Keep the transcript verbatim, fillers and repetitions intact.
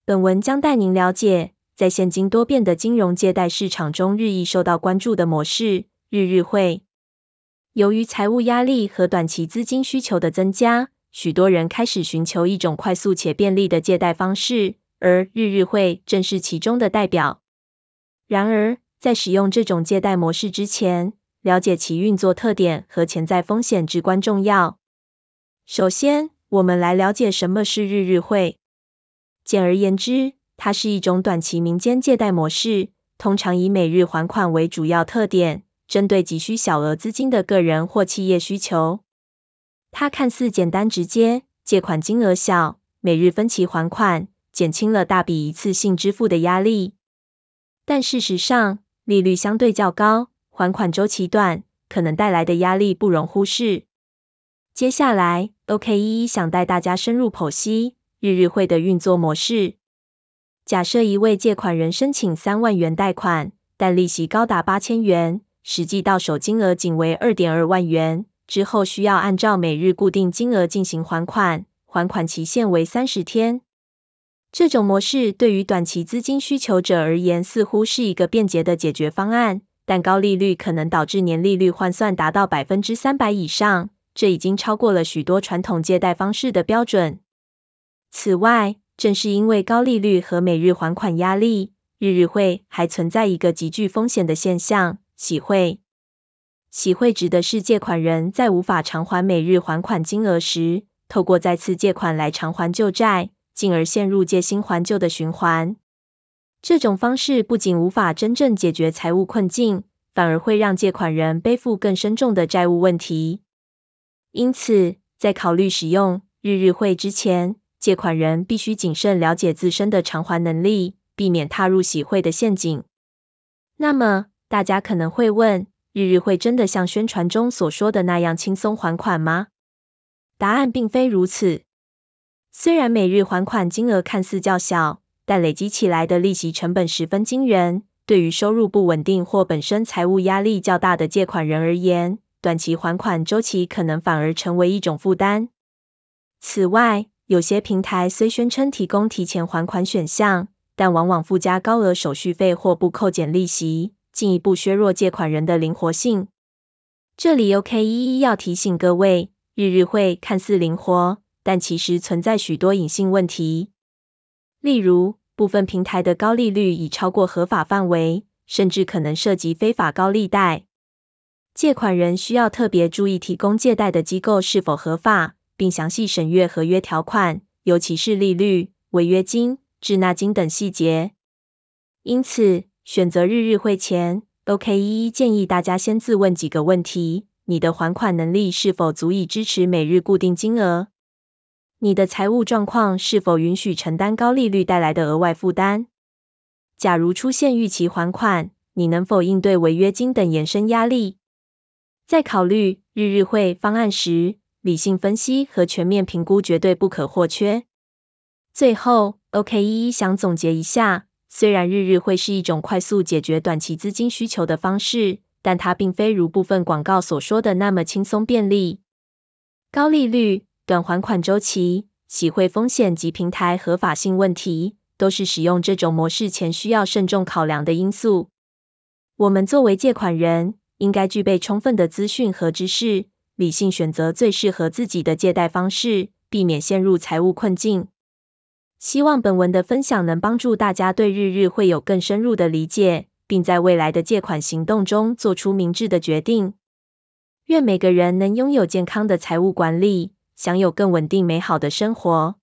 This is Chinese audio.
本文将带您了解，在现今多变的金融借贷市场中日益受到关注的模式——日日汇。由于财务压力和短期资金需求的增加，许多人开始寻求一种快速且便利的借贷方式，而日日汇正是其中的代表。然而，在使用这种借贷模式之前，了解其运作特点和潜在风险至关重要。首先，我们来了解什么是日日汇。简而言之，它是一种短期民间借贷模式，通常以每日还款为主要特点，针对急需小额资金的个人或企业需求。它看似简单直接，借款金额小，每日分期还款，减轻了大笔一次性支付的压力。但事实上，利率相对较高，还款周期短，可能带来的压力不容忽视。接下来 ，O K 一一想带大家深入剖析日日汇的运作模式。假设一位借款人申请三万元贷款，但利息高达八千元，实际到手金额仅为 二点二万元，之后需要按照每日固定金额进行还款，还款期限为三十天。这种模式对于短期资金需求者而言似乎是一个便捷的解决方案，但高利率可能导致年利率换算达到 百分之三百 以上，这已经超过了许多传统借贷方式的标准。此外，正是因为高利率和每日还款压力，日日汇还存在一个极具风险的现象——洗汇。洗汇指的是借款人在无法偿还每日还款金额时，透过再次借款来偿还旧债，进而陷入借新还旧的循环。这种方式不仅无法真正解决财务困境，反而会让借款人背负更深重的债务问题。因此，在考虑使用日日汇之前，借款人必须谨慎了解自身的偿还能力，避免踏入洗汇的陷阱。那么，大家可能会问，日日汇真的像宣传中所说的那样轻松还款吗？答案并非如此。虽然每日还款金额看似较小，但累积起来的利息成本十分惊人，对于收入不稳定或本身财务压力较大的借款人而言，短期还款周期可能反而成为一种负担。此外，有些平台虽宣称提供提前还款选项，但往往附加高额手续费或不扣减利息，进一步削弱借款人的灵活性。这里 O K 一一要提醒各位，日日汇看似灵活，但其实存在许多隐性问题。例如，部分平台的高利率已超过合法范围，甚至可能涉及非法高利贷。借款人需要特别注意提供借贷的机构是否合法，并详细审阅合约条款，尤其是利率、违约金、滞纳金等细节。因此，选择日日汇前 ，O K 一一建议大家先自问几个问题：你的还款能力是否足以支持每日固定金额？你的财务状况是否允许承担高利率带来的额外负担？假如出现逾期还款，你能否应对违约金等延伸压力？在考虑日日汇方案时，理性分析和全面评估绝对不可或缺。最后 ，O K 一一想总结一下，虽然日日汇是一种快速解决短期资金需求的方式，但它并非如部分广告所说的那么轻松便利。高利率、短还款周期、洗汇风险及平台合法性问题，都是使用这种模式前需要慎重考量的因素。我们作为借款人，应该具备充分的资讯和知识，理性选择最适合自己的借贷方式，避免陷入财务困境。希望本文的分享能帮助大家对日日汇有更深入的理解，并在未来的借款行动中做出明智的决定。愿每个人能拥有健康的财务管理，享有更稳定美好的生活。